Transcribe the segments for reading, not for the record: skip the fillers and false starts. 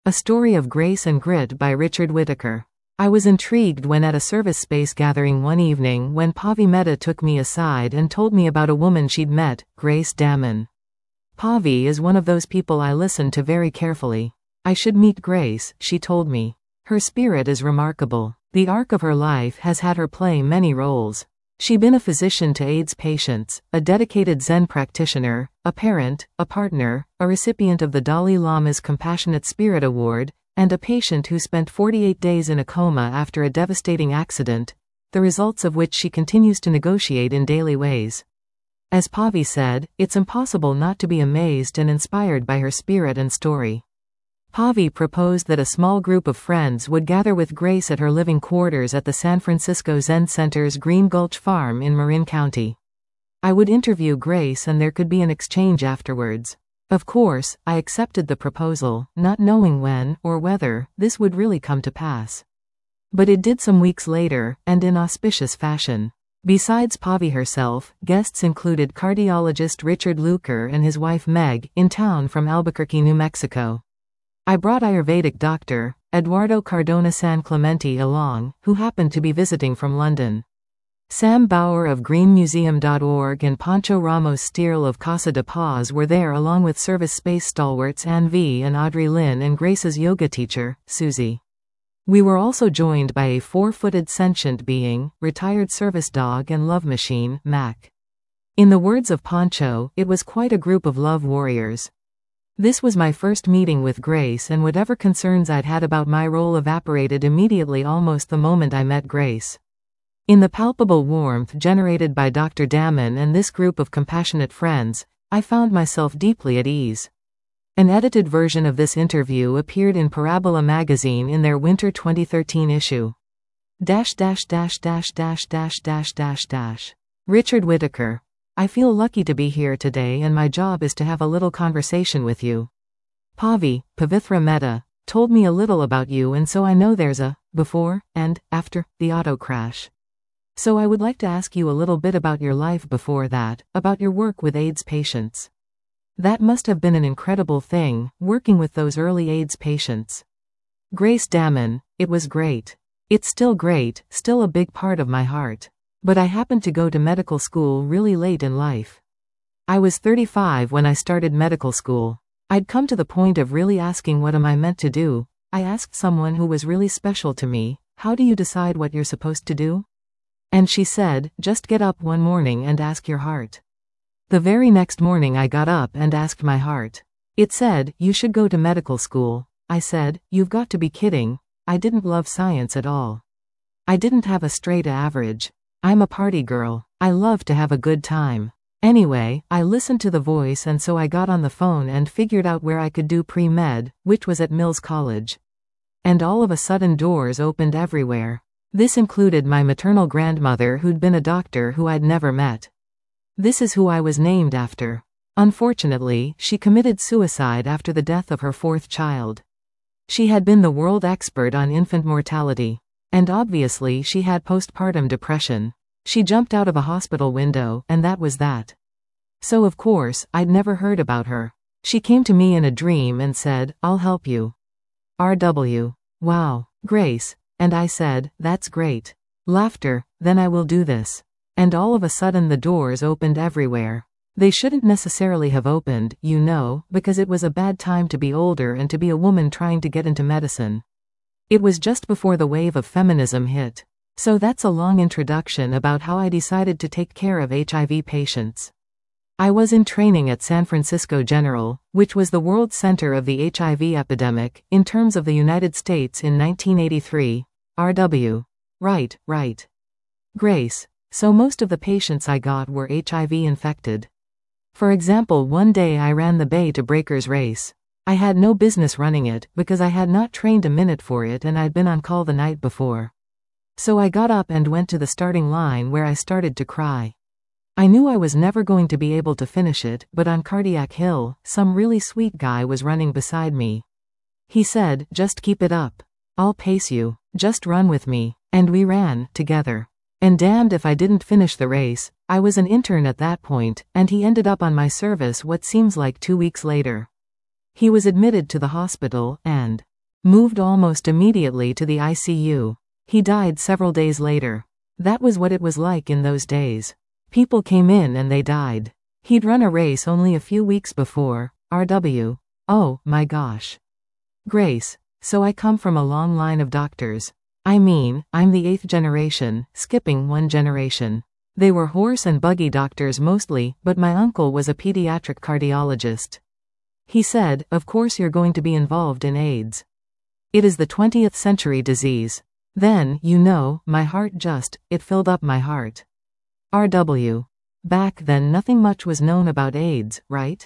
A Story of Grace and Grit by Richard Whittaker. I was intrigued when at a service space gathering one evening when Pavi Mehta took me aside and told me about a woman she'd met, Grace Damon. Pavi is one of those people I listen to very carefully. I should meet Grace, she told me. Her spirit is remarkable. The arc of her life has had her play many roles. She's been a physician to AIDS patients, a dedicated Zen practitioner, a parent, a partner, a recipient of the Dalai Lama's Compassionate Spirit Award, and a patient who spent 48 days in a coma after a devastating accident, the results of which she continues to negotiate in daily ways. As Pavi said, it's impossible not to be amazed and inspired by her spirit and story. Pavi proposed that a small group of friends would gather with Grace at her living quarters at the San Francisco Zen Center's Green Gulch Farm in Marin County. I would interview Grace and there could be an exchange afterwards. Of course, I accepted the proposal, not knowing when, or whether, this would really come to pass. But it did some weeks later, and in auspicious fashion. Besides Pavi herself, guests included cardiologist Richard Luker and his wife Meg, in town from Albuquerque, New Mexico. I brought Ayurvedic doctor, Eduardo Cardona San Clemente along, who happened to be visiting from London. Sam Bauer of greenmuseum.org and Pancho Ramos Steele of Casa de Paz were there along with service space stalwarts Ann V and Audrey Lynn and Grace's yoga teacher, Susie. We were also joined by a 4-footed sentient being, retired service dog and love machine, Mac. In the words of Pancho, it was quite a group of love warriors. This was my first meeting with Grace, and whatever concerns I'd had about my role evaporated immediately almost the moment I met Grace. In the palpable warmth generated by Dr. Damon and this group of compassionate friends, I found myself deeply at ease. An edited version of this interview appeared in Parabola magazine in their winter 2013 issue. Richard Whittaker. I feel lucky to be here today and my job is to have a little conversation with you. Pavi, Pavithra Mehta, told me a little about you and so I know there's a before and after the auto crash. So I would like to ask you a little bit about your life before that, about your work with AIDS patients. That must have been an incredible thing, working with those early AIDS patients. Grace Damon, it was great. It's still great, still a big part of my heart. But I happened to go to medical school really late in life. I was 35 when I started medical school. I'd come to the point of really asking what am I meant to do. I asked someone who was really special to me, how do you decide what you're supposed to do? And she said, just get up one morning and ask your heart. The very next morning I got up and asked my heart. It said, you should go to medical school. I said, you've got to be kidding. I didn't love science at all. I didn't have a straight A average. I'm a party girl. I love to have a good time. Anyway, I listened to the voice and so I got on the phone and figured out where I could do pre-med, which was at Mills College. And all of a sudden doors opened everywhere. This included my maternal grandmother who'd been a doctor who I'd never met. This is who I was named after. Unfortunately, she committed suicide after the death of her 4th child. She had been the world expert on infant mortality. And obviously she had postpartum depression. She jumped out of a hospital window, and that was that. So of course, I'd never heard about her. She came to me in a dream and said, I'll help you. RW. Wow, Grace. And I said, that's great. Laughter, then I will do this. And all of a sudden the doors opened everywhere. They shouldn't necessarily have opened, you know, because it was a bad time to be older and to be a woman trying to get into medicine. It was just before the wave of feminism hit. So that's a long introduction about how I decided to take care of HIV patients. I was in training at San Francisco General, which was the world center of the HIV epidemic, in terms of the United States in 1983. RW. Right. Grace. So most of the patients I got were HIV infected. For example, one day I ran the Bay to Breakers race. I had no business running it, because I had not trained a minute for it and I'd been on call the night before. So I got up and went to the starting line where I started to cry. I knew I was never going to be able to finish it, but on Cardiac Hill, some really sweet guy was running beside me. He said, just keep it up. I'll pace you. Just run with me. And we ran, together. And damned if I didn't finish the race. I was an intern at that point, and he ended up on my service what seems like 2 weeks later. He was admitted to the hospital, and Moved almost immediately to the ICU. He died several days later. That was what it was like in those days. People came in and they died. He'd run a race only a few weeks before. RW. Oh, my gosh. Grace. So I come from a long line of doctors. I mean, I'm the 8th generation, skipping one generation. They were horse and buggy doctors mostly, but my uncle was a pediatric cardiologist. He said, of course you're going to be involved in AIDS. It is the 20th century disease. Then, my heart it filled up my heart. RW. Back then nothing much was known about AIDS, right?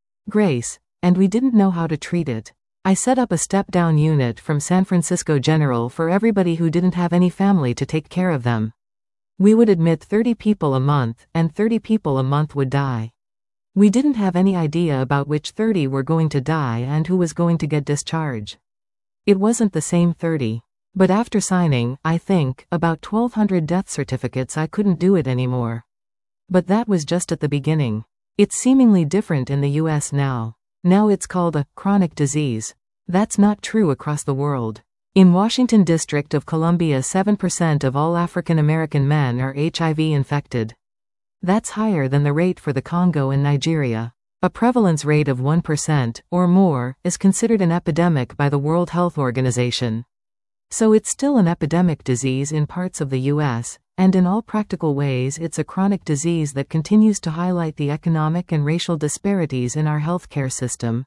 Grace. And we didn't know how to treat it. I set up a step-down unit from San Francisco General for everybody who didn't have any family to take care of them. We would admit 30 people a month, and 30 people a month would die. We didn't have any idea about which 30 were going to die and who was going to get discharge. It wasn't the same 30. But after signing, I think, about 1,200 death certificates, I couldn't do it anymore. But that was just at the beginning. It's seemingly different in the US now. Now it's called a chronic disease. That's not true across the world. In Washington District of Columbia, 7% of all African American men are HIV infected. That's higher than the rate for the Congo and Nigeria. A prevalence rate of 1% or more is considered an epidemic by the World Health Organization. So it's still an epidemic disease in parts of the US, and in all practical ways it's a chronic disease that continues to highlight the economic and racial disparities in our healthcare system.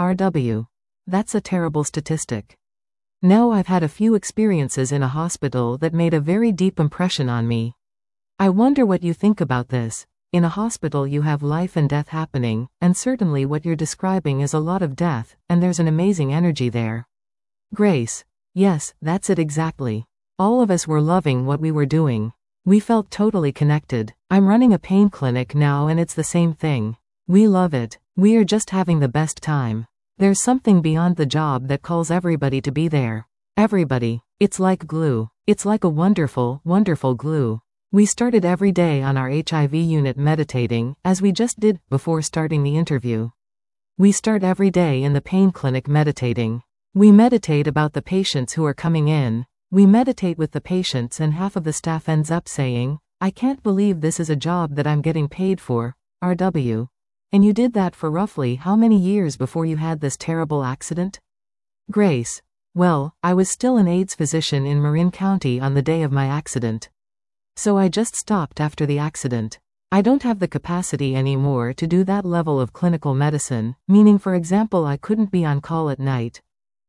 RW. That's a terrible statistic. Now I've had a few experiences in a hospital that made a very deep impression on me. I wonder what you think about this. In a hospital you have life and death happening, and certainly what you're describing is a lot of death, and there's an amazing energy there. Grace. Yes, that's it exactly. All of us were loving what we were doing. We felt totally connected. I'm running a pain clinic now and it's the same thing. We love it. We are just having the best time. There's something beyond the job that calls everybody to be there. Everybody. It's like glue. It's like a wonderful, wonderful glue. We started every day on our HIV unit meditating, as we just did before starting the interview. We start every day in the pain clinic meditating. We meditate about the patients who are coming in. We meditate with the patients and half of the staff ends up saying, I can't believe this is a job that I'm getting paid for. RW. And you did that for roughly how many years before you had this terrible accident? Grace. Well, I was still an AIDS physician in Marin County on the day of my accident. So I just stopped after the accident. I don't have the capacity anymore to do that level of clinical medicine, meaning for example I couldn't be on call at night.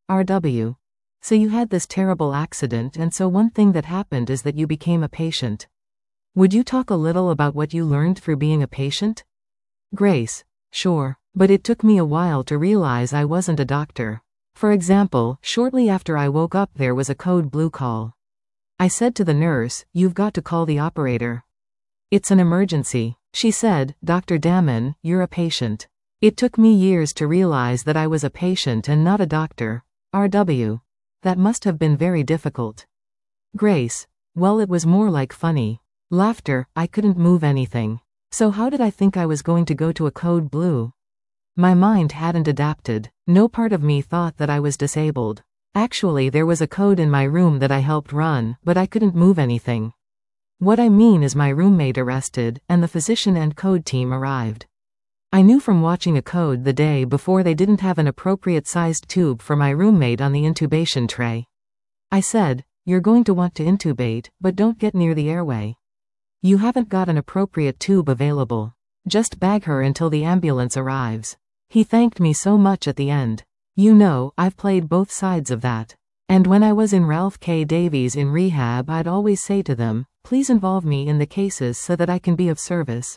RW. So you had this terrible accident and so one thing that happened is that you became a patient. Would you talk a little about what you learned through being a patient? Grace. Sure. But it took me a while to realize I wasn't a doctor. For example, shortly after I woke up there was a code blue call. I said to the nurse, you've got to call the operator. It's an emergency. She said, Dr. Damon, you're a patient. It took me years to realize that I was a patient and not a doctor. RW. That must have been very difficult. Grace. Well, it was more like funny. Laughter. I couldn't move anything. So how did I think I was going to go to a code blue? My mind hadn't adapted. No part of me thought that I was disabled. Actually, there was a code in my room that I helped run, but I couldn't move anything. What I mean is my roommate arrested, and the physician and code team arrived. I knew from watching a code the day before they didn't have an appropriate sized tube for my roommate on the intubation tray. I said, you're going to want to intubate, but don't get near the airway. You haven't got an appropriate tube available. Just bag her until the ambulance arrives. He thanked me so much at the end. I've played both sides of that. And when I was in Ralph K. Davies in rehab, I'd always say to them, please involve me in the cases so that I can be of service.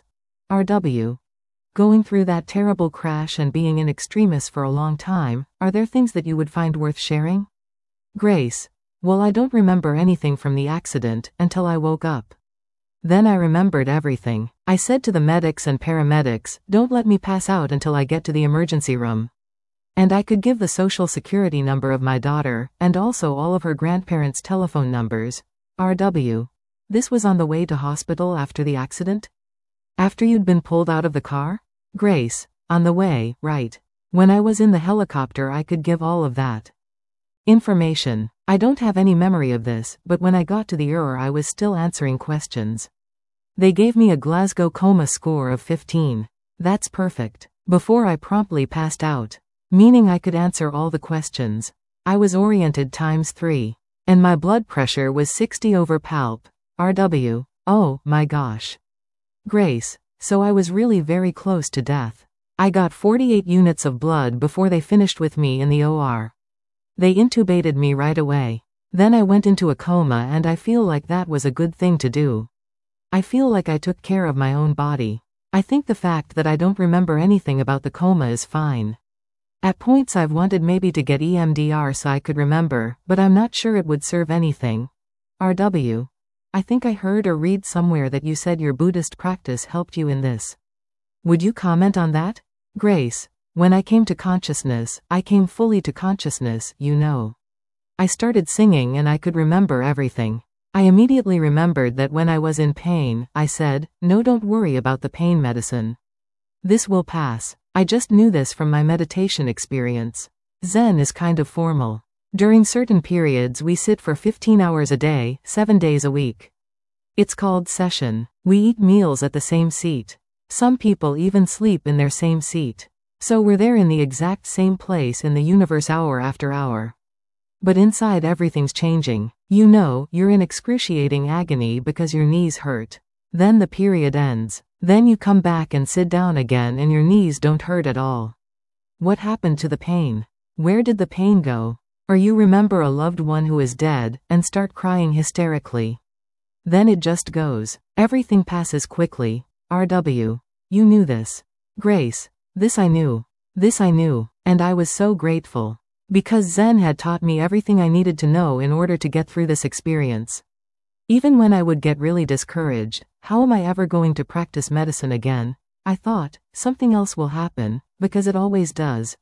RW. Going through that terrible crash and being in extremis for a long time, are there things that you would find worth sharing? Grace. Well, I don't remember anything from the accident until I woke up. Then I remembered everything. I said to the medics and paramedics, don't let me pass out until I get to the emergency room. And I could give the social security number of my daughter, and also all of her grandparents' telephone numbers. RW. This was on the way to hospital after the accident? After you'd been pulled out of the car? Grace. On the way, right. When I was in the helicopter I could give all of that. Information. I don't have any memory of this, but when I got to the I was still answering questions. They gave me a Glasgow coma score of 15. That's perfect. Before I promptly passed out. Meaning I could answer all the questions. I was oriented ×3. And my blood pressure was 60/palp. RW. Oh, my gosh. Grace. So I was really very close to death. I got 48 units of blood before they finished with me in the OR. They intubated me right away. Then I went into a coma, and I feel like that was a good thing to do. I feel like I took care of my own body. I think the fact that I don't remember anything about the coma is fine. At points I've wanted maybe to get EMDR so I could remember, but I'm not sure it would serve anything. RW. I think I heard or read somewhere that you said your Buddhist practice helped you in this. Would you comment on that? Grace. When I came to consciousness, I came fully to consciousness, you know. I started singing and I could remember everything. I immediately remembered that when I was in pain, I said, "No, don't worry about the pain medicine. This will pass." I just knew this from my meditation experience. Zen is kind of formal. During certain periods we sit for 15 hours a day, 7 days a week. It's called session. We eat meals at the same seat. Some people even sleep in their same seat. So we're there in the exact same place in the universe hour after hour. But inside everything's changing. You know, you're in excruciating agony because your knees hurt. Then the period ends. Then you come back and sit down again and your knees don't hurt at all. What happened to the pain? Where did the pain go? Or you remember a loved one who is dead, and start crying hysterically. Then it just goes. Everything passes quickly. RW. You knew this. Grace. This I knew. This I knew. And I was so grateful. Because Zen had taught me everything I needed to know in order to get through this experience. Even when I would get really discouraged, how am I ever going to practice medicine again? I thought, something else will happen, because it always does.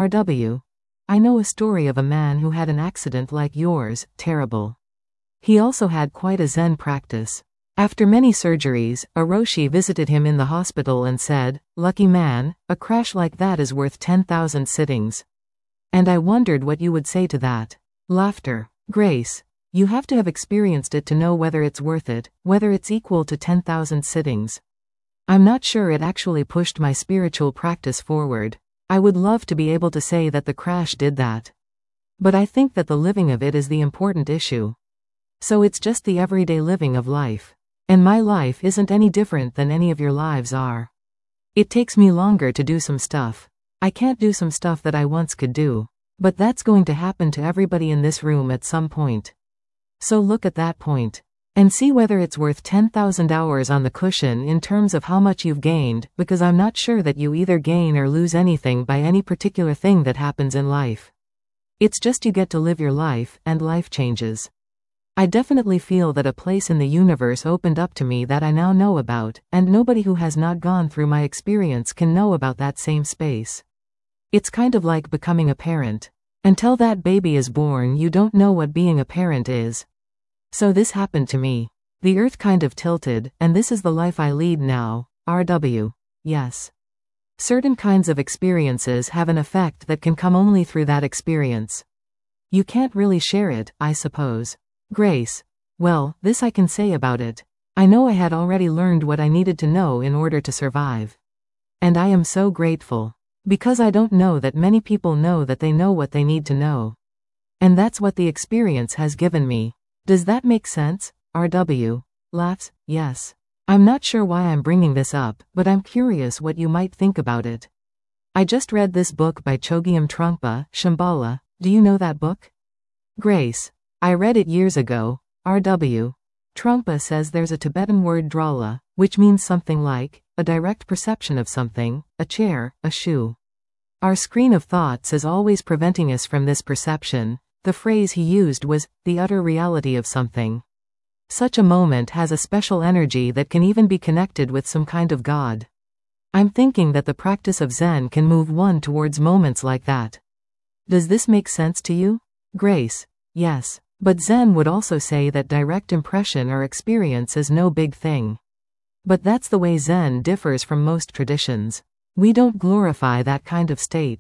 RW. I know a story of a man who had an accident like yours, terrible. He also had quite a Zen practice. After many surgeries, a Roshi visited him in the hospital and said, "Lucky man, a crash like that is worth 10,000 sittings." And I wondered what you would say to that. Laughter. Grace. You have to have experienced it to know whether it's worth it, whether it's equal to 10,000 sittings. I'm not sure it actually pushed my spiritual practice forward. I would love to be able to say that the crash did that. But I think that the living of it is the important issue. So it's just the everyday living of life. And my life isn't any different than any of your lives are. It takes me longer to do some stuff. I can't do some stuff that I once could do. But that's going to happen to everybody in this room at some point. So look at that point. And see whether it's worth 10,000 hours on the cushion in terms of how much you've gained, because I'm not sure that you either gain or lose anything by any particular thing that happens in life. It's just you get to live your life, and life changes. I definitely feel that a place in the universe opened up to me that I now know about, and nobody who has not gone through my experience can know about that same space. It's kind of like becoming a parent. Until that baby is born, you don't know what being a parent is. So this happened to me. The earth kind of tilted, and this is the life I lead now. RW. Yes. Certain kinds of experiences have an effect that can come only through that experience. You can't really share it, I suppose. Grace. Well, this I can say about it. I know I had already learned what I needed to know in order to survive. And I am so grateful. Because I don't know that many people know that they know what they need to know. And that's what the experience has given me. Does that make sense? RW. Laughs. Yes. I'm not sure why I'm bringing this up, but I'm curious what you might think about it. I just read this book by Chogyam Trungpa, Shambhala. Do you know that book? Grace. I read it years ago. RW. Trungpa says there's a Tibetan word drala, which means something like, a direct perception of something, a chair, a shoe. Our screen of thoughts is always preventing us from this perception. The phrase he used was, the utter reality of something. Such a moment has a special energy that can even be connected with some kind of God. I'm thinking that the practice of Zen can move one towards moments like that. Does this make sense to you? Grace. Yes. But Zen would also say that direct impression or experience is no big thing. But that's the way Zen differs from most traditions. We don't glorify that kind of state.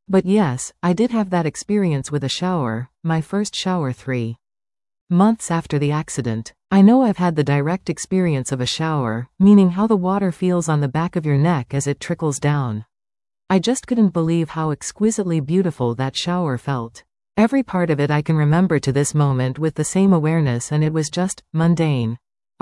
But yes, I did have that experience with a shower, my first shower 3 months after the accident. I know I've had the direct experience of a shower, meaning how the water feels on the back of your neck as it trickles down. I just couldn't believe how exquisitely beautiful that shower felt. Every part of it I can remember to this moment with the same awareness, and it was just mundane.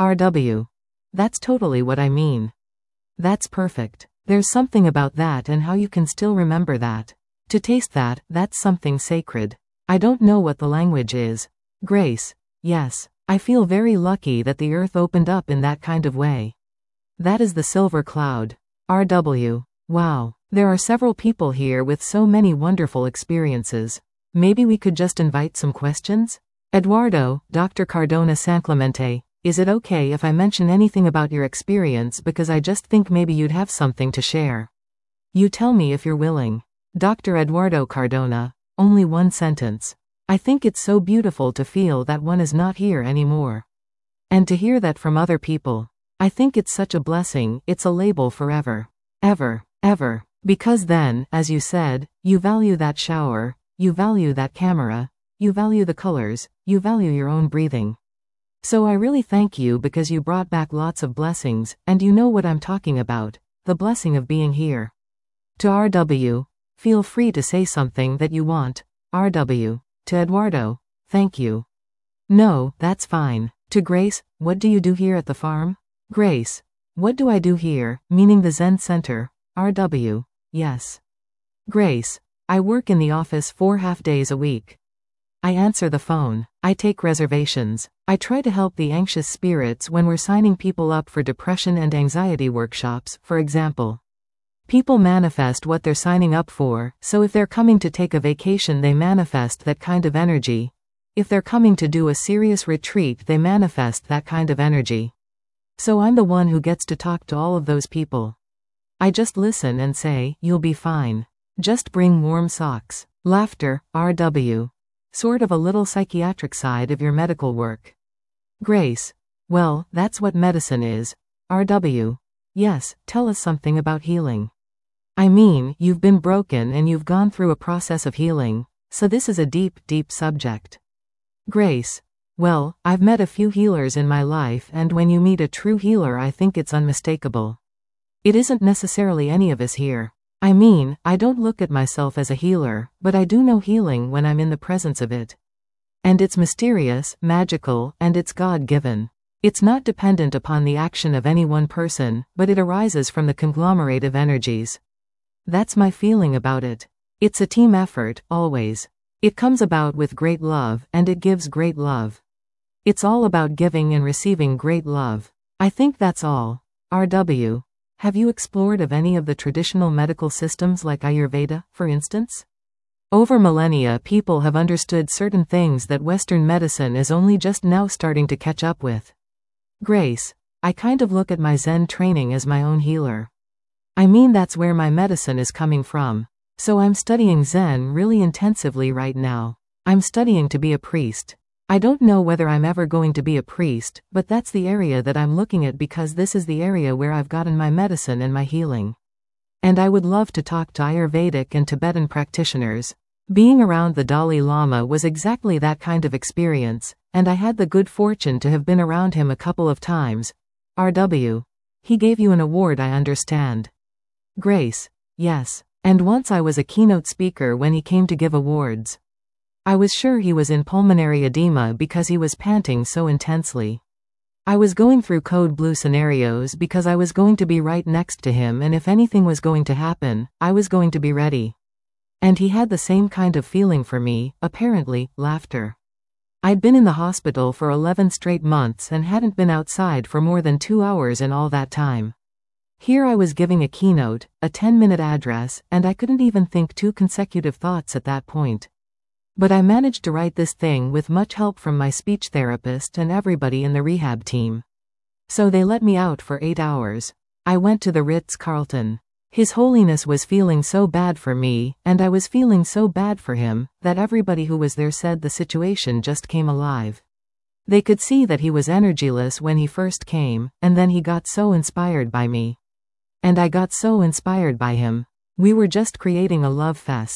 RW. That's totally what I mean. That's perfect. There's something about that and how you can still remember that. To taste that, that's something sacred. I don't know what the language is. Grace. Yes. I feel very lucky that the earth opened up in that kind of way. That is the silver cloud. RW. Wow. There are several people here with so many wonderful experiences. Maybe we could just invite some questions? Eduardo, Dr. Cardona Sanclemente, is it okay if I mention anything about your experience because I just think maybe you'd have something to share? You tell me if you're willing. Dr. Eduardo Cardona, only one sentence. I think it's so beautiful to feel that one is not here anymore. And to hear that from other people. I think it's such a blessing, it's a label forever. Ever, ever. Because then, as you said, you value that shower, you value that camera, you value the colors, you value your own breathing. So I really thank you because you brought back lots of blessings, and you know what I'm talking about, the blessing of being here. To RW, feel free to say something that you want. RW. To Eduardo, thank you. No, that's fine. To Grace, what do you do here at the farm? Grace. What do I do here, meaning the Zen Center? RW. Yes. Grace. I work in the office 4 half-days a week. I answer the phone. I take reservations. I try to help the anxious spirits when we're signing people up for depression and anxiety workshops, for example. People manifest what they're signing up for, so if they're coming to take a vacation they manifest that kind of energy. If they're coming to do a serious retreat they manifest that kind of energy. So I'm the one who gets to talk to all of those people. I just listen and say, you'll be fine. Just bring warm socks. Laughter, RW. Sort of a little psychiatric side of your medical work. Grace. Well, that's what medicine is. RW. Yes, tell us something about healing. I mean, you've been broken and you've gone through a process of healing, so this is a deep, deep subject. Grace. Well, I've met a few healers in my life, and when you meet a true healer I think it's unmistakable. It isn't necessarily any of us here. I mean, I don't look at myself as a healer, but I do know healing when I'm in the presence of it. And it's mysterious, magical, and it's God-given. It's not dependent upon the action of any one person, but it arises from the conglomerate of energies. That's my feeling about it. It's a team effort, always. It comes about with great love, and it gives great love. It's all about giving and receiving great love. I think that's all. RW. Have you explored of any of the traditional medical systems like Ayurveda, for instance? Over millennia people have understood certain things that Western medicine is only just now starting to catch up with. Grace. I kind of look at my Zen training as my own healer. I mean that's where my medicine is coming from. So I'm studying Zen really intensively right now. I'm studying to be a priest. I don't know whether I'm ever going to be a priest, but that's the area that I'm looking at because this is the area where I've gotten my medicine and my healing. And I would love to talk to Ayurvedic and Tibetan practitioners. Being around the Dalai Lama was exactly that kind of experience, and I had the good fortune to have been around him a couple of times. RW. He gave you an award, I understand. Grace. Yes. And once I was a keynote speaker when he came to give awards. I was sure he was in pulmonary edema because he was panting so intensely. I was going through code blue scenarios because I was going to be right next to him, and if anything was going to happen, I was going to be ready. And he had the same kind of feeling for me, apparently. Laughter. I'd been in the hospital for 11 straight months and hadn't been outside for more than 2 hours in all that time. Here I was giving a keynote, a 10-minute address, and I couldn't even think 2 consecutive thoughts at that point. But I managed to write this thing with much help from my speech therapist and everybody in the rehab team. So they let me out for 8 hours. I went to the Ritz-Carlton. His Holiness was feeling so bad for me, and I was feeling so bad for him, that everybody who was there said the situation just came alive. They could see that he was energyless when he first came, and then he got so inspired by me. And I got so inspired by him. We were just creating a love fest.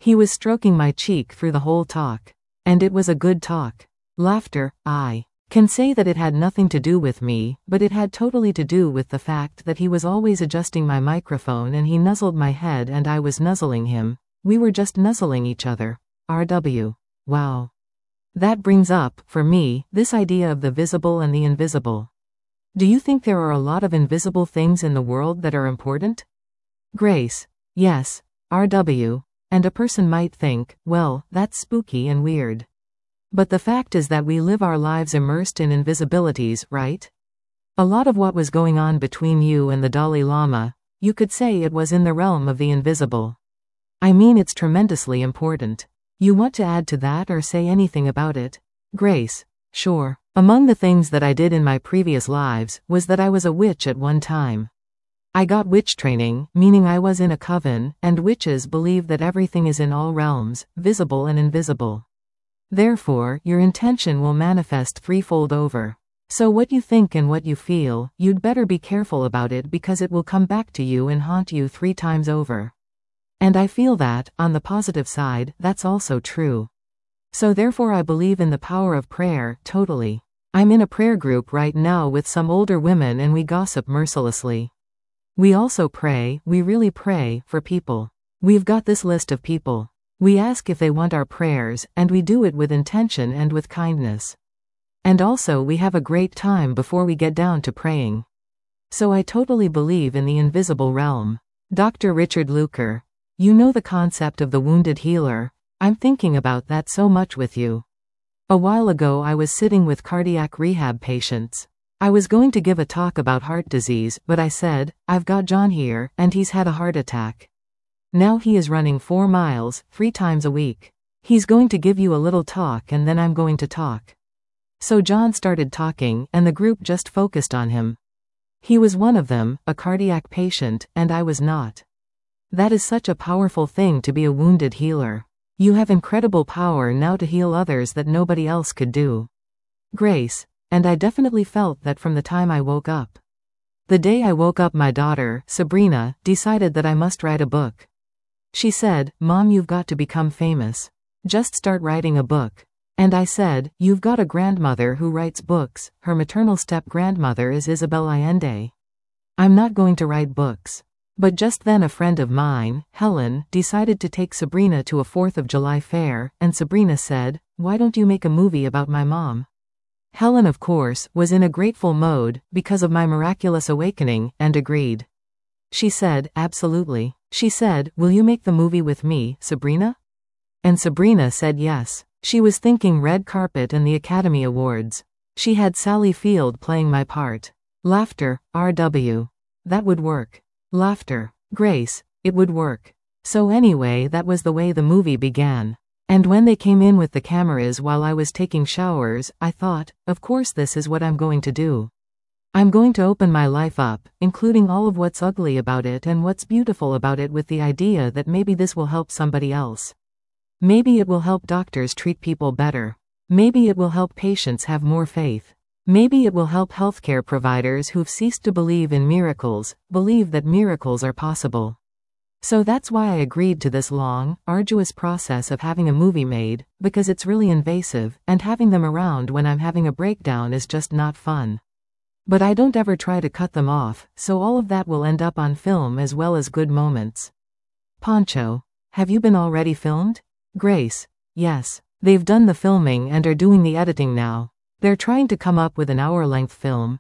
He was stroking my cheek through the whole talk. And it was a good talk. Laughter. I can say that it had nothing to do with me, but it had totally to do with the fact that he was always adjusting my microphone and he nuzzled my head and I was nuzzling him. We were just nuzzling each other. RW. Wow. That brings up, for me, this idea of the visible and the invisible. Do you think there are a lot of invisible things in the world that are important? Grace. Yes. RW. And a person might think, well, that's spooky and weird. But the fact is that we live our lives immersed in invisibilities, right? A lot of what was going on between you and the Dalai Lama, you could say it was in the realm of the invisible. I mean, it's tremendously important. You want to add to that or say anything about it? Grace. Sure. Among the things that I did in my previous lives was that I was a witch at one time. I got witch training, meaning I was in a coven, and witches believe that everything is in all realms, visible and invisible. Therefore, your intention will manifest threefold over. So what you think and what you feel, you'd better be careful about it because it will come back to you and haunt you 3 times over. And I feel that, on the positive side, that's also true. So therefore I believe in the power of prayer, totally. I'm in a prayer group right now with some older women and we gossip mercilessly. We also pray, we really pray, for people. We've got this list of people. We ask if they want our prayers, and we do it with intention and with kindness. And also we have a great time before we get down to praying. So I totally believe in the invisible realm. Dr. Richard Luker. You know the concept of the wounded healer. I'm thinking about that so much with you. A while ago I was sitting with cardiac rehab patients. I was going to give a talk about heart disease, but I said, I've got John here, and he's had a heart attack. Now he is running 4 miles, 3 times a week. He's going to give you a little talk and then I'm going to talk. So John started talking, and the group just focused on him. He was one of them, a cardiac patient, and I was not. That is such a powerful thing to be a wounded healer. You have incredible power now to heal others that nobody else could do. Grace. And I definitely felt that from the time I woke up. The day I woke up, my daughter, Sabrina, decided that I must write a book. She said, Mom, you've got to become famous. Just start writing a book. And I said, you've got a grandmother who writes books. Her maternal step-grandmother is Isabel Allende. I'm not going to write books. But just then a friend of mine, Helen, decided to take Sabrina to a 4th of July fair, and Sabrina said, why don't you make a movie about my mom? Helen, of course, was in a grateful mode, because of my miraculous awakening, and agreed. She said, absolutely. She said, will you make the movie with me, Sabrina? And Sabrina said yes. She was thinking red carpet and the Academy Awards. She had Sally Field playing my part. Laughter. RW. That would work. Laughter. Grace. It would work. So anyway, that was the way the movie began. And when they came in with the cameras while I was taking showers, I thought, of course this is what I'm going to do. I'm going to open my life up, including all of what's ugly about it and what's beautiful about it, with the idea that maybe this will help somebody else. Maybe it will help doctors treat people better. Maybe it will help patients have more faith. Maybe it will help healthcare providers who've ceased to believe in miracles, believe that miracles are possible. So that's why I agreed to this long, arduous process of having a movie made, because it's really invasive, and having them around when I'm having a breakdown is just not fun. But I don't ever try to cut them off, so all of that will end up on film as well as good moments. Poncho. Have you been already filmed? Grace. Yes. They've done the filming and are doing the editing now. They're trying to come up with an hour-length film.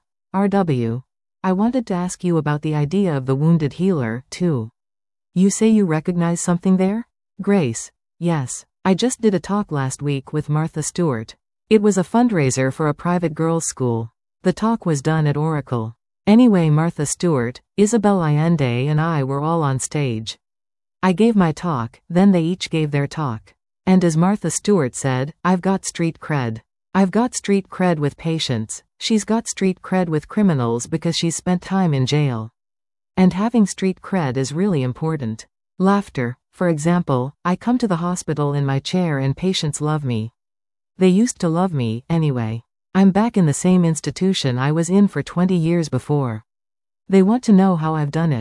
RW. I wanted to ask you about the idea of the wounded healer, too. You say you recognize something there? Grace. Yes. I just did a talk last week with Martha Stewart. It was a fundraiser for a private girls' school. The talk was done at Oracle. Anyway, Martha Stewart, Isabel Allende and I were all on stage. I gave my talk, then they each gave their talk. And as Martha Stewart said, I've got street cred. I've got street cred with patients. She's got street cred with criminals because she's spent time in jail. And having street cred is really important. Laughter. For example, I come to the hospital in my chair and patients love me. They used to love me, anyway. I'm back in the same institution I was in for 20 years before. They want to know how I've done it.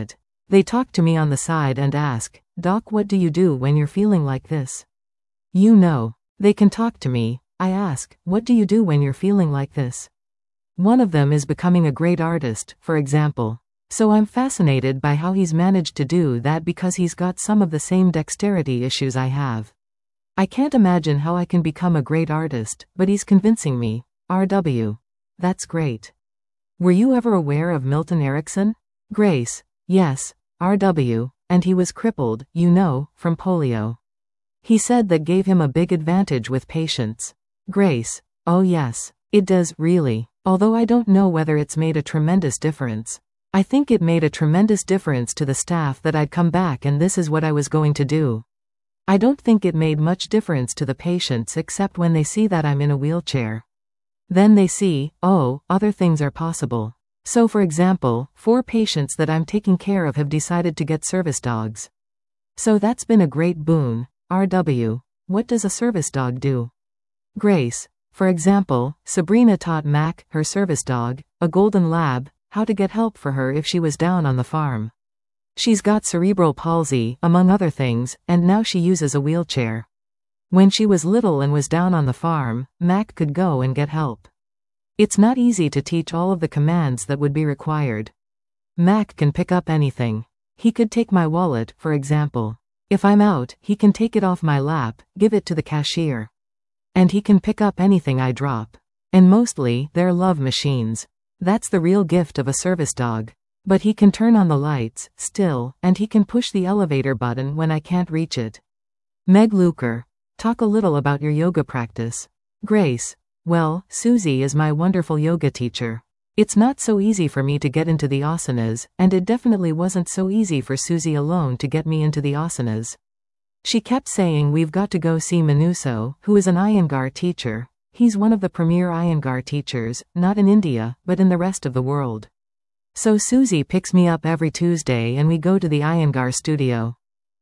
They talk to me on the side and ask, "Doc, what do you do when you're feeling like this?" You know. They can talk to me. I ask, "What do you do when you're feeling like this?" One of them is becoming a great artist, for example. So I'm fascinated by how he's managed to do that because he's got some of the same dexterity issues I have. I can't imagine how I can become a great artist, but he's convincing me. RW. That's great. Were you ever aware of Milton Erickson? Grace. Yes. RW. And he was crippled, you know, from polio. He said that gave him a big advantage with patients. Grace. Oh yes. It does, really. Although I don't know whether it's made a tremendous difference. I think it made a tremendous difference to the staff that I'd come back and this is what I was going to do. I don't think it made much difference to the patients except when they see that I'm in a wheelchair. Then they see, oh, other things are possible. So for example, 4 patients that I'm taking care of have decided to get service dogs. So that's been a great boon. RW. What does a service dog do? Grace. For example, Sabrina taught Mac, her service dog, a golden lab, how to get help for her if she was down on the farm. She's got cerebral palsy, among other things, and now she uses a wheelchair. When she was little and was down on the farm, Mac could go and get help. It's not easy to teach all of the commands that would be required. Mac can pick up anything. He could take my wallet, for example. If I'm out, he can take it off my lap, give it to the cashier. And he can pick up anything I drop. And mostly, they're love machines. That's the real gift of a service dog. But he can turn on the lights, still, and he can push the elevator button when I can't reach it. Meg Luker. Talk a little about your yoga practice. Grace. Well, Susie is my wonderful yoga teacher. It's not so easy for me to get into the asanas, and it definitely wasn't so easy for Susie alone to get me into the asanas. She kept saying we've got to go see Manuso, who is an Iyengar teacher. He's one of the premier Iyengar teachers, not in India, but in the rest of the world. So Susie picks me up every Tuesday and we go to the Iyengar studio.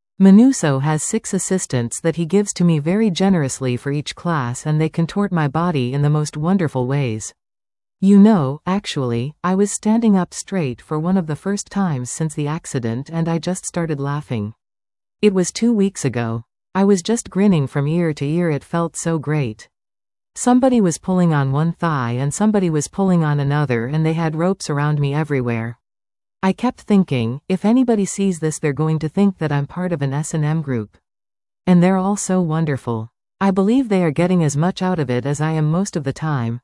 Manuso has 6 assistants that he gives to me very generously for each class and they contort my body in the most wonderful ways. You know, actually, I was standing up straight for one of the first times since the accident and I just started laughing. It was 2 weeks ago. I was just grinning from ear to ear, it felt so great. Somebody was pulling on one thigh and somebody was pulling on another and they had ropes around me everywhere. I kept thinking, if anybody sees this they're going to think that I'm part of an S&M group. And they're all so wonderful. I believe they are getting as much out of it as I am most of the time.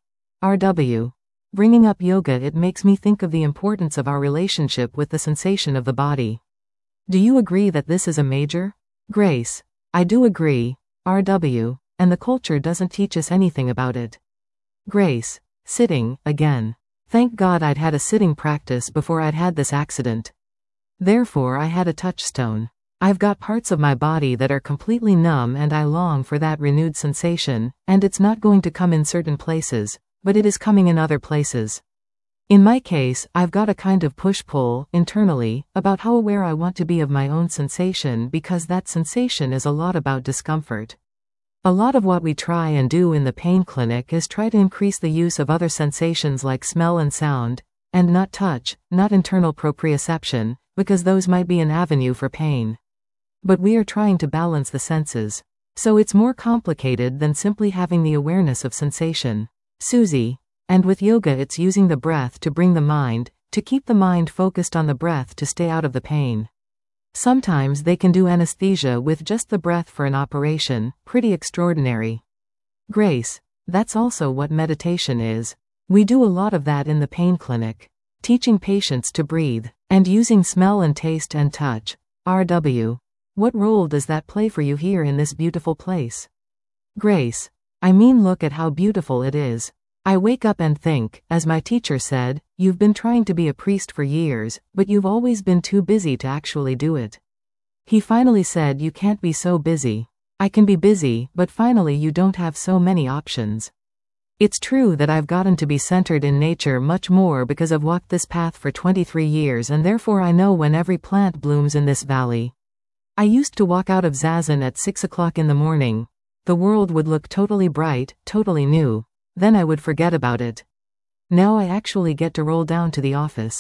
RW. Bringing up yoga, it makes me think of the importance of our relationship with the sensation of the body. Do you agree that this is a major? Grace. I do agree. RW. And the culture doesn't teach us anything about it. Grace. Sitting, again. Thank God I'd had a sitting practice before I'd had this accident. Therefore I had a touchstone. I've got parts of my body that are completely numb and I long for that renewed sensation, and it's not going to come in certain places, but it is coming in other places. In my case, I've got a kind of push-pull, internally, about how aware I want to be of my own sensation because that sensation is a lot about discomfort. A lot of what we try and do in the pain clinic is try to increase the use of other sensations like smell and sound, and not touch, not internal proprioception, because those might be an avenue for pain. But we are trying to balance the senses. So it's more complicated than simply having the awareness of sensation. Susie. And with yoga it's using the breath to bring the mind, to keep the mind focused on the breath to stay out of the pain. Sometimes they can do anesthesia with just the breath for an operation, pretty extraordinary. Grace. That's also what meditation is. We do a lot of that in the pain clinic. Teaching patients to breathe, and using smell and taste and touch. RW. What role does that play for you here in this beautiful place? Grace. I mean, look at how beautiful it is. I wake up and think, as my teacher said, you've been trying to be a priest for years, but you've always been too busy to actually do it. He finally said you can't be so busy. I can be busy, but finally you don't have so many options. It's true that I've gotten to be centered in nature much more because I've walked this path for 23 years and therefore I know when every plant blooms in this valley. I used to walk out of Zazen at 6 o'clock in the morning. The world would look totally bright, totally new. Then I would forget about it. Now I actually get to roll down to the office.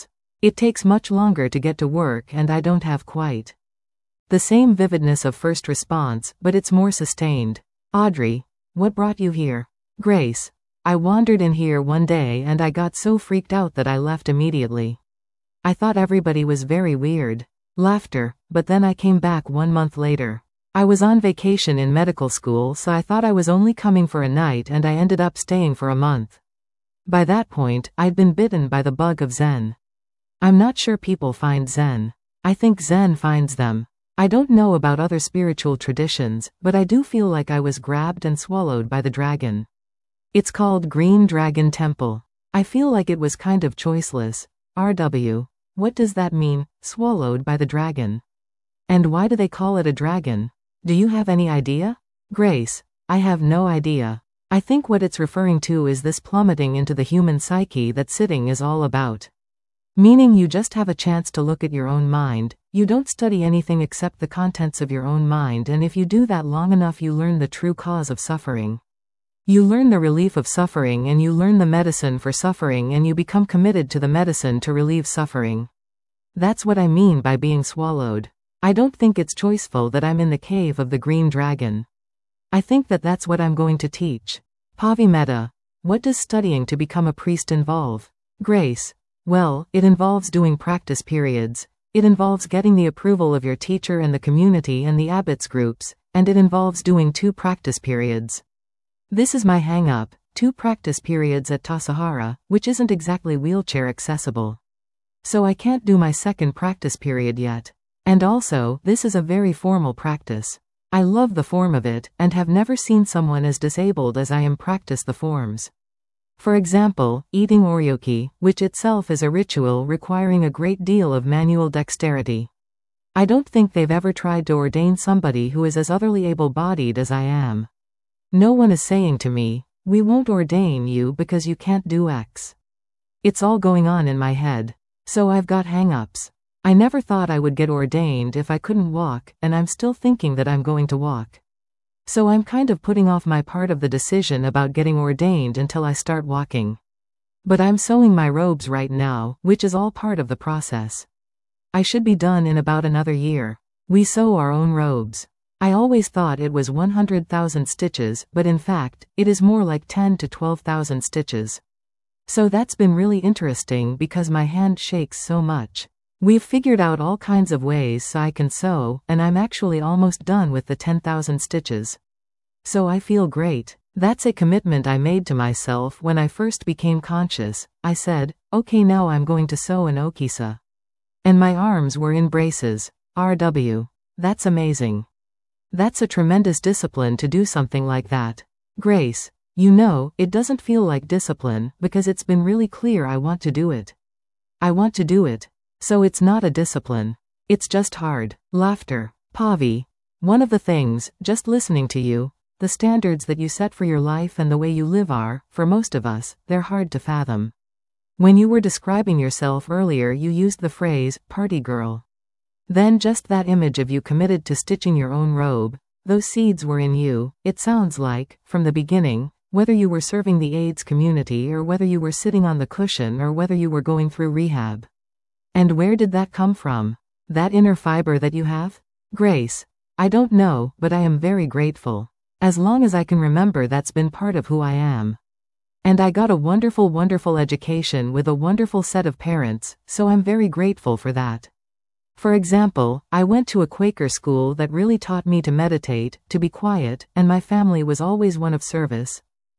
It takes much longer to get to work and I don't have quite the same vividness of first response, but it's more sustained. Audrey, what brought you here? Grace, I wandered in here one day and I got so freaked out that I left immediately. I thought everybody was very weird. Laughter, but then I came back 1 month later. I was on vacation in medical school, so I thought I was only coming for a night and I ended up staying for a month. By that point, I'd been bitten by the bug of Zen. I'm not sure people find Zen. I think Zen finds them. I don't know about other spiritual traditions, but I do feel like I was grabbed and swallowed by the dragon. It's called Green Dragon Temple. I feel like it was kind of choiceless. RW. What does that mean, swallowed by the dragon? And why do they call it a dragon? Do you have any idea? Grace, I have no idea. I think what it's referring to is this plummeting into the human psyche that sitting is all about. Meaning you just have a chance to look at your own mind, you don't study anything except the contents of your own mind, and if you do that long enough you learn the true cause of suffering. You learn the relief of suffering and you learn the medicine for suffering and you become committed to the medicine to relieve suffering. That's what I mean by being swallowed. I don't think it's choiceful that I'm in the cave of the green dragon. I think that that's what I'm going to teach. Pavi Mehta, what does studying to become a priest involve? Grace, well, it involves doing practice periods. It involves getting the approval of your teacher and the community and the abbots groups, and it involves doing 2 practice periods. This is my hang-up, 2 practice periods at Tassajara, which isn't exactly wheelchair accessible. So I can't do my 2nd practice period yet. And also, this is a very formal practice. I love the form of it, and have never seen someone as disabled as I am practice the forms. For example, eating oryoki, which itself is a ritual requiring a great deal of manual dexterity. I don't think they've ever tried to ordain somebody who is as utterly able-bodied as I am. No one is saying to me, we won't ordain you because you can't do X. It's all going on in my head. So I've got hang-ups. I never thought I would get ordained if I couldn't walk, and I'm still thinking that I'm going to walk. So I'm kind of putting off my part of the decision about getting ordained until I start walking. But I'm sewing my robes right now, which is all part of the process. I should be done in about another year. We sew our own robes. I always thought it was 100,000 stitches, but in fact, it is more like 10 to 12,000 stitches. So that's been really interesting because my hand shakes so much. We've figured out all kinds of ways so I can sew, and I'm actually almost done with the 10,000 stitches. So I feel great. That's a commitment I made to myself when I first became conscious. I said, okay, now I'm going to sew an okisa. And my arms were in braces. RW. That's amazing. That's a tremendous discipline to do something like that. Grace, you know, it doesn't feel like discipline, because it's been really clear I want to do it. I want to do it. So it's not a discipline. It's just hard. Laughter. Pavi. One of the things, just listening to you, the standards that you set for your life and the way you live are, for most of us, they're hard to fathom. When you were describing yourself earlier you used the phrase, party girl. Then just that image of you committed to stitching your own robe, those seeds were in you, it sounds like, from the beginning, whether you were serving the AIDS community or whether you were sitting on the cushion or whether you were going through rehab. And where did that come from? That inner fiber that you have? Grace, I don't know, but I am very grateful. As long as I can remember, that's been part of who I am. And I got a wonderful, wonderful education with a wonderful set of parents, so I'm very grateful for that. For example, I went to a Quaker school that really taught me to meditate, to be quiet, and my family was always one of service.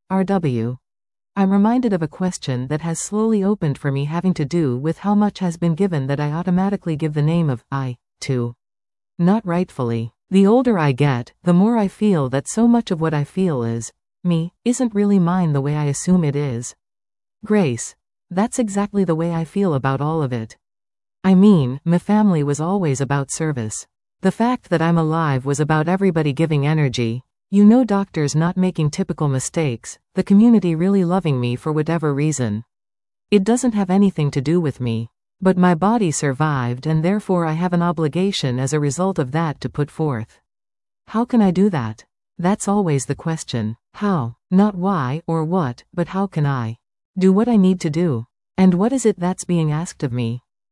RW. I'm reminded of a question that has slowly opened for me having to do with how much has been given that I automatically give the name of I to. Not rightfully. The older I get, the more I feel that so much of what I feel is me, isn't really mine the way I assume it is. Grace. That's exactly the way I feel about all of it. I mean, my family was always about service. The fact that I'm alive was about everybody giving energy. You know, doctors not making typical mistakes, the community really loving me for whatever reason. It doesn't have anything to do with me. But my body survived and therefore I have an obligation as a result of that to put forth. How can I do that? That's always the question. How? Not why or what, but how can I do what I need to do? And what is it that's being asked of me?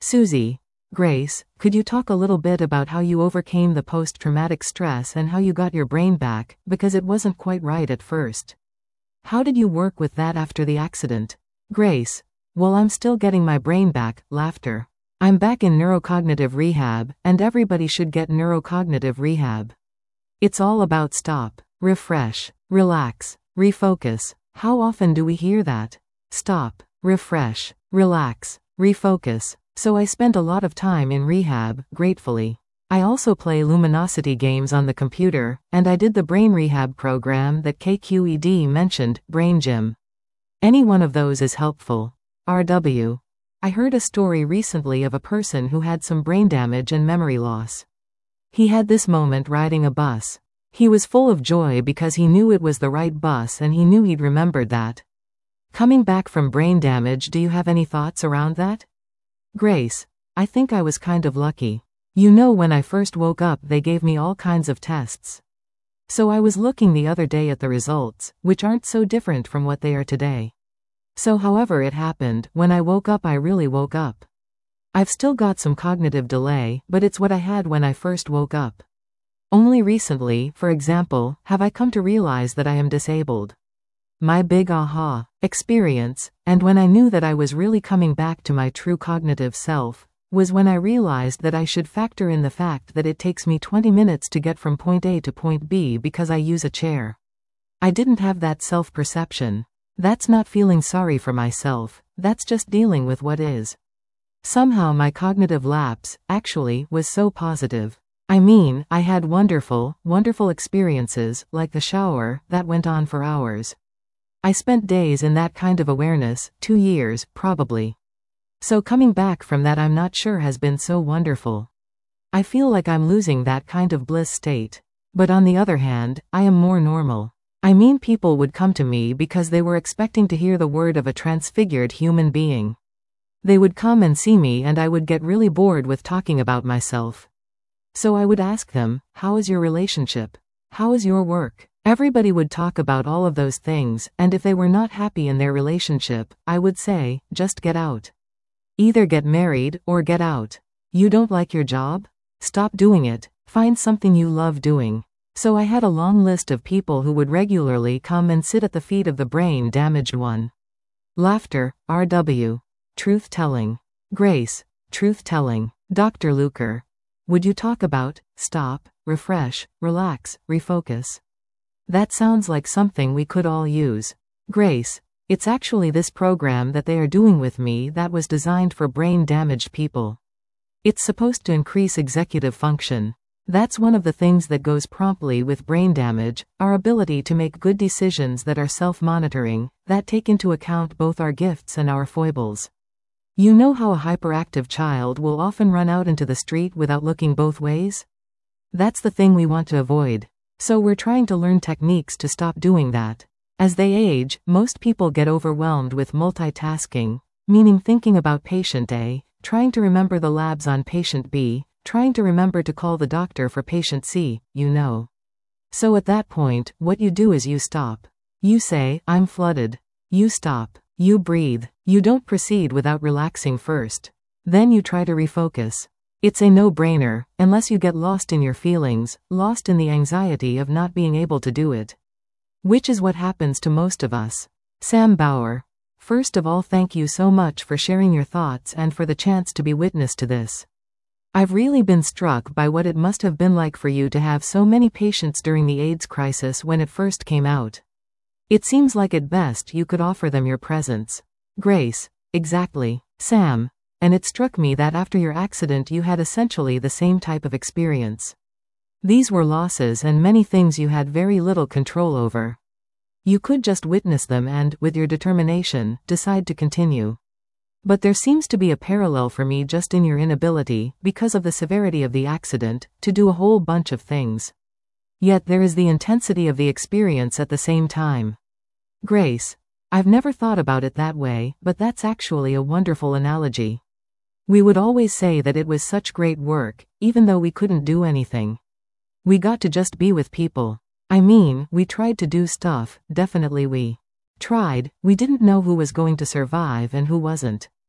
Susie. Grace, could you talk a little bit about how you overcame the post-traumatic stress and how you got your brain back, because it wasn't quite right at first? How did you work with that after the accident? Grace. Well, I'm still getting my brain back. Laughter. I'm back in neurocognitive rehab, and everybody should get neurocognitive rehab. It's all about stop, refresh, relax, refocus. How often do we hear that? Stop, refresh, relax, refocus. So I spent a lot of time in rehab, gratefully. I also play luminosity games on the computer, and I did the brain rehab program that KQED mentioned, Brain Gym. Any one of those is helpful. RW. I heard a story recently of a person who had some brain damage and memory loss. He had this moment riding a bus. He was full of joy because he knew it was the right bus and he knew he'd remembered that. Coming back from brain damage, do you have any thoughts around that? Grace. I think I was kind of lucky. You know, when I first woke up they gave me all kinds of tests. So I was looking the other day at the results, which aren't so different from what they are today. So however it happened, when I woke up I really woke up. I've still got some cognitive delay, but it's what I had when I first woke up. Only recently, for example, have I come to realize that I am disabled. My big aha experience, and when I knew that I was really coming back to my true cognitive self, was when I realized that I should factor in the fact that it takes me 20 minutes to get from point A to point B because I use a chair. I didn't have that self-perception. That's not feeling sorry for myself, that's just dealing with what is. Somehow my cognitive lapse, actually, was so positive. I mean, I had wonderful experiences, like the shower, that went on for hours. I spent days in that kind of awareness, 2 years, probably. So coming back from that I'm not sure has been so wonderful. I feel like I'm losing that kind of bliss state. But on the other hand, I am more normal. I mean, people would come to me because they were expecting to hear the word of a transfigured human being. They would come and see me and I would get really bored with talking about myself. So I would ask them, how is your relationship? How is your work? Everybody would talk about all of those things, and if they were not happy in their relationship, I would say, just get out. Either get married, or get out. You don't like your job? Stop doing it. Find something you love doing. So I had a long list of people who would regularly come and sit at the feet of the brain-damaged one. Laughter. RW. Truth-telling. Grace. Truth-telling. Dr. Luker. Would you talk about stop, refresh, relax, refocus? That sounds like something we could all use. Grace. It's actually this program that they are doing with me that was designed for brain-damaged people. It's supposed to increase executive function. That's one of the things that goes promptly with brain damage, our ability to make good decisions that are self-monitoring, that take into account both our gifts and our foibles. You know how a hyperactive child will often run out into the street without looking both ways? That's the thing we want to avoid. So we're trying to learn techniques to stop doing that. As they age, most people get overwhelmed with multitasking, meaning thinking about patient A, trying to remember the labs on patient B, trying to remember to call the doctor for patient C, you know. So at that point, what you do is you stop. You say, I'm flooded. You stop. You breathe. You don't proceed without relaxing first. Then you try to refocus. It's a no-brainer, unless you get lost in your feelings, lost in the anxiety of not being able to do it. Which is what happens to most of us. Sam Bauer. First of all, thank you so much for sharing your thoughts and for the chance to be witness to this. I've really been struck by what it must have been like for you to have so many patients during the AIDS crisis when it first came out. It seems like at best you could offer them your presence. Grace. Exactly. Sam. And it struck me that after your accident you had essentially the same type of experience. These were losses and many things you had very little control over. You could just witness them and, with your determination, decide to continue. But there seems to be a parallel for me just in your inability, because of the severity of the accident, to do a whole bunch of things. Yet there is the intensity of the experience at the same time. Grace. I've never thought about it that way, but that's actually a wonderful analogy. We would always say that it was such great work, even though we couldn't do anything. We got to just be with people. I mean, we tried to do stuff, definitely we tried, we didn't know who was going to survive and who wasn't.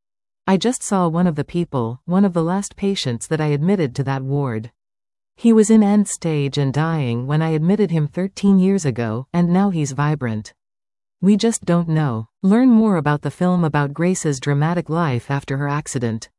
I just saw one of the people, one of the last patients that I admitted to that ward. He was in end stage and dying when I admitted him 13 years ago, and now he's vibrant. We just don't know. Learn more about the film about Grace's dramatic life after her accident.